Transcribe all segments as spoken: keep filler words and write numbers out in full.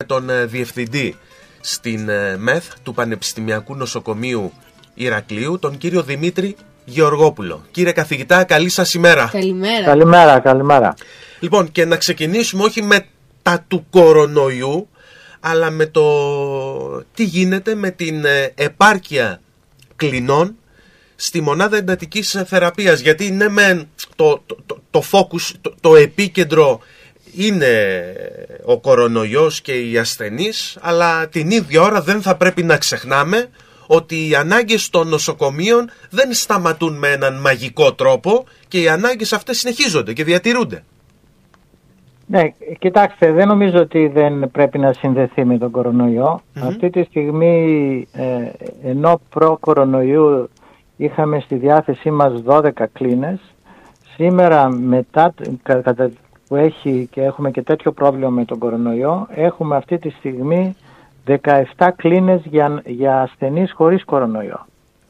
τον ε, διευθυντή στην ε, ΜΕΘ του Πανεπιστημιακού Νοσοκομείου Ηρακλείου, τον κύριο Δημήτρη Γεωργόπουλο. Κύριε καθηγητά, καλή σας ημέρα. Καλημέρα. Καλημέρα, καλημέρα. Λοιπόν, και να ξεκινήσουμε όχι με τα του κορονοϊού, αλλά με το τι γίνεται με την επάρκεια κλινών στη μονάδα εντατικής θεραπείας. Γιατί ναι μεν το, το, το, το focus, το, το επίκεντρο είναι ο κορονοϊός και οι ασθενείς, αλλά την ίδια ώρα δεν θα πρέπει να ξεχνάμε ότι οι ανάγκες των νοσοκομείων δεν σταματούν με έναν μαγικό τρόπο και οι ανάγκες αυτές συνεχίζονται και διατηρούνται. Ναι, κοιτάξτε, δεν νομίζω ότι δεν πρέπει να συνδεθεί με τον κορονοϊό. Mm-hmm. Αυτή τη στιγμή, ε, ενώ προ-κορονοϊού είχαμε στη διάθεσή μας δώδεκα κλίνες, σήμερα μετά κατά που έχει και έχουμε και τέτοιο πρόβλημα με τον κορονοϊό, έχουμε αυτή τη στιγμή δεκαεπτά κλίνες για, για ασθενείς χωρίς κορονοϊό.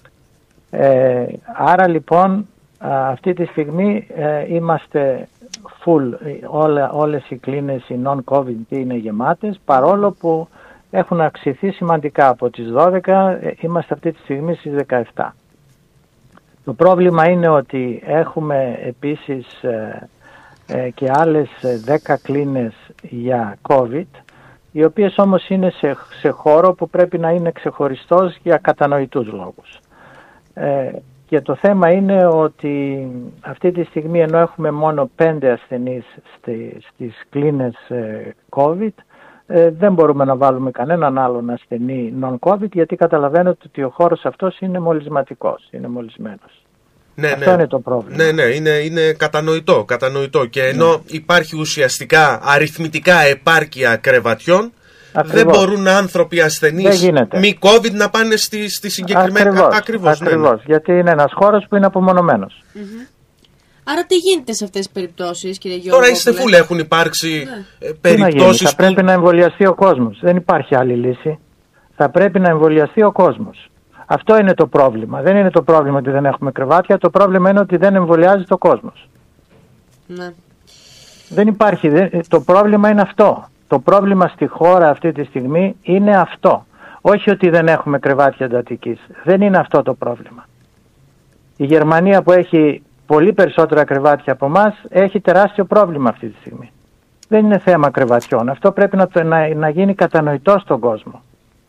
Ε, άρα λοιπόν αυτή τη στιγμή ε, είμαστε full, όλα, όλες οι κλίνες οι non-COVID είναι γεμάτες, παρόλο που έχουν αυξηθεί σημαντικά από τις δώδεκα, ε, είμαστε αυτή τη στιγμή στις δεκαεπτά. Το πρόβλημα είναι ότι έχουμε επίσης ε, ε, και άλλες δέκα κλίνες για COVID, οι οποίες όμως είναι σε, σε χώρο που πρέπει να είναι ξεχωριστός για κατανοητούς λόγους. Ε, και το θέμα είναι ότι αυτή τη στιγμή, ενώ έχουμε μόνο πέντε ασθενείς στη, στις κλίνες ε, COVID, ε, δεν μπορούμε να βάλουμε κανέναν άλλον ασθενή non-COVID, γιατί καταλαβαίνετε ότι ο χώρος αυτός είναι μολυσματικός, είναι μολυσμένος. Ναι, Αυτό ναι. είναι το πρόβλημα. Ναι, ναι, είναι, είναι κατανοητό, κατανοητό. Και ενώ ναι. υπάρχει ουσιαστικά αριθμητικά επάρκεια κρεβατιών, ακριβώς. δεν μπορούν άνθρωποι ασθενείς μη COVID να πάνε στη, στη συγκεκριμένη... Ακριβώς, ακριβώς, ακριβώς ναι, ναι. γιατί είναι ένας χώρος που είναι απομονωμένος. Mm-hmm. Άρα τι γίνεται σε αυτές τις περιπτώσεις, κύριε Γιώργο? Τώρα είστε φούλε, έχουν υπάρξει ναι. περιπτώσεις... Θα που... πρέπει να εμβολιαστεί ο κόσμος. Δεν υπάρχει άλλη λύση. Θα πρέπει να εμβολιαστεί ο κόσμος. Αυτό είναι το πρόβλημα. Δεν είναι το πρόβλημα ότι δεν έχουμε κρεβάτια. Το πρόβλημα είναι ότι δεν εμβολιάζεται ο κόσμος. Ναι. Δεν υπάρχει. Δεν... Το πρόβλημα είναι αυτό. Το πρόβλημα στη χώρα αυτή τη στιγμή είναι αυτό. Όχι ότι δεν έχουμε κρεβάτια εντατικής. Δεν είναι αυτό το πρόβλημα. Η Γερμανία που έχει πολύ περισσότερα κρεβάτια από εμάς έχει τεράστιο πρόβλημα αυτή τη στιγμή. Δεν είναι θέμα κρεβατιών. Αυτό πρέπει να, το, να, να γίνει κατανοητό στον κόσμο.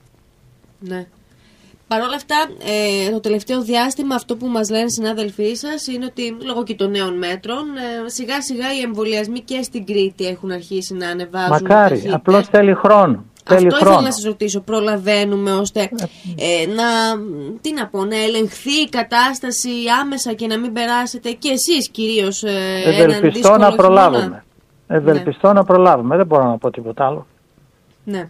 Ναι. Παρ' όλα αυτά, ε, το τελευταίο διάστημα αυτό που μας λένε οι συνάδελφοί σας είναι ότι λόγω και των νέων μέτρων ε, σιγά σιγά οι εμβολιασμοί και στην Κρήτη έχουν αρχίσει να ανεβάζουν. Μακάρι, ταχύτητα. Απλώς θέλει χρόνο. Θέλει αυτό χρόνο. ήθελα να σας ρωτήσω, προλαβαίνουμε ώστε ε, να, τι να πω, να ελεγχθεί η κατάσταση άμεσα και να μην περάσετε και εσείς κυρίως ε, έναν δύσκολο να προλάβουμε. Ευελπιστώ ναι. να προλάβουμε, δεν μπορώ να πω τίποτα άλλο. Ναι.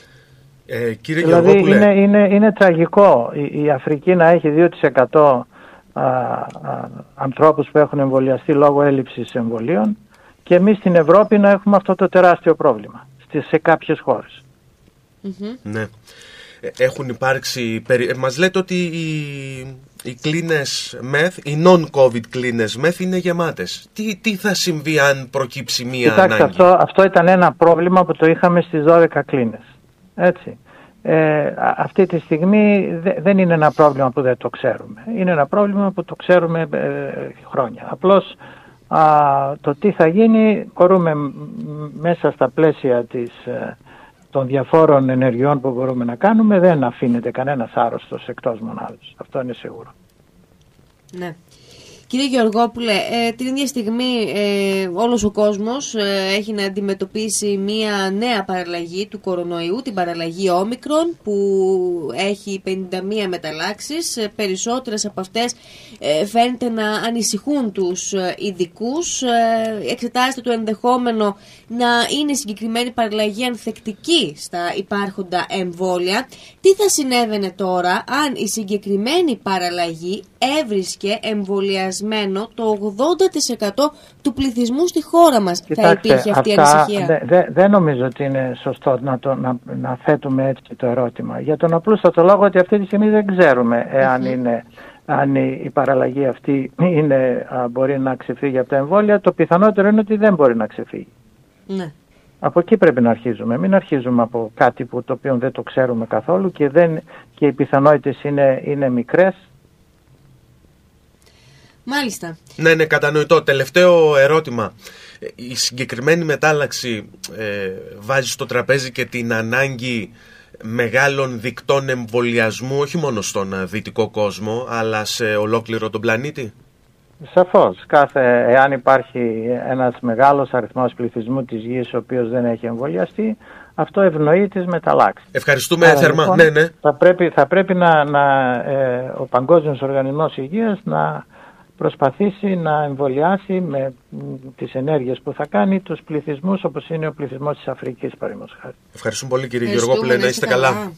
Ε, κύριε δηλαδή Γεωργόπουλε, είναι, είναι, είναι τραγικό η, η Αφρική να έχει δύο τοις εκατό α, α, ανθρώπους που έχουν εμβολιαστεί λόγω έλλειψης εμβολίων και εμείς στην Ευρώπη να έχουμε αυτό το τεράστιο πρόβλημα στις, σε κάποιες χώρες. Mm-hmm. Ναι. Έχουν υπάρξει, μας λέτε ότι οι, οι κλίνες ΜΕΘ, οι non-COVID κλίνες ΜΕΘ είναι γεμάτες. Τι, τι θα συμβεί αν προκύψει μία Κοιτάξτε, ανάγκη? Αυτό, αυτό ήταν ένα πρόβλημα που το είχαμε στις δώδεκα κλίνες. Έτσι. Ε, αυτή τη στιγμή δε, δεν είναι ένα πρόβλημα που δεν το ξέρουμε. Είναι ένα πρόβλημα που το ξέρουμε ε, χρόνια. Απλώς α, το τι θα γίνει μπορούμε μέσα στα πλαίσια της, ε, των διαφόρων ενεργειών που μπορούμε να κάνουμε. Δεν αφήνεται κανένας άρρωστος εκτός μονάδος. Αυτό είναι σίγουρο. Ναι. Κύριε Γεωργόπουλε, ε, την ίδια στιγμή ε, όλος ο κόσμος ε, έχει να αντιμετωπίσει μία νέα παραλλαγή του κορονοϊού, την παραλλαγή Όμικρον, που έχει πενήντα μία μεταλλάξεις. Ε, περισσότερες από αυτές ε, φαίνεται να ανησυχούν τους ε, ειδικούς. Ε, εξετάζεται το ενδεχόμενο να είναι η συγκεκριμένη παραλλαγή ανθεκτική στα υπάρχοντα εμβόλια. Τι θα συνέβαινε τώρα αν η συγκεκριμένη παραλλαγή έβρισκε εμβολιασμένο το ογδόντα τοις εκατό του πληθυσμού στη χώρα μας? Κοιτάξτε, θα υπήρχε αυτή η αυτά, ανησυχία? Δεν δε, δε νομίζω ότι είναι σωστό να, το, να, να θέτουμε έτσι το ερώτημα. Για τον απλούστατο λόγο ότι αυτή τη στιγμή δεν ξέρουμε εάν mm-hmm. είναι, αν η, η παραλλαγή αυτή είναι, α, μπορεί να ξεφύγει από τα εμβόλια. Το πιθανότερο είναι ότι δεν μπορεί να ξεφύγει. Ναι. Από εκεί πρέπει να αρχίζουμε. Μην αρχίζουμε από κάτι που, το οποίο δεν το ξέρουμε καθόλου και, δεν, και οι πιθανότητες είναι, είναι μικρές. Μάλιστα. Ναι, ναι, κατανοητό. Τελευταίο ερώτημα. Η συγκεκριμένη μετάλλαξη ε, βάζει στο τραπέζι και την ανάγκη μεγάλων δικτών εμβολιασμού, όχι μόνο στον δυτικό κόσμο, αλλά σε ολόκληρο τον πλανήτη. Σαφώς. Κάθε, εάν υπάρχει ένας μεγάλος αριθμός πληθυσμού της γης ο οποίος δεν έχει εμβολιαστεί, αυτό ευνοεί τις μεταλλάξεις. Ευχαριστούμε Άρα, θερμά. Λοιπόν, ναι, ναι. Θα πρέπει, θα πρέπει να, να, ε, ο Παγκόσμιος Οργανισμός Υγείας να προσπαθήσει να εμβολιάσει με τις ενέργειες που θα κάνει τους πληθυσμούς όπως είναι ο πληθυσμός της Αφρικής, παραδείγματος χάρη. Ευχαριστούμε πολύ, κύριε Γεωργόπουλε, να είστε καλά.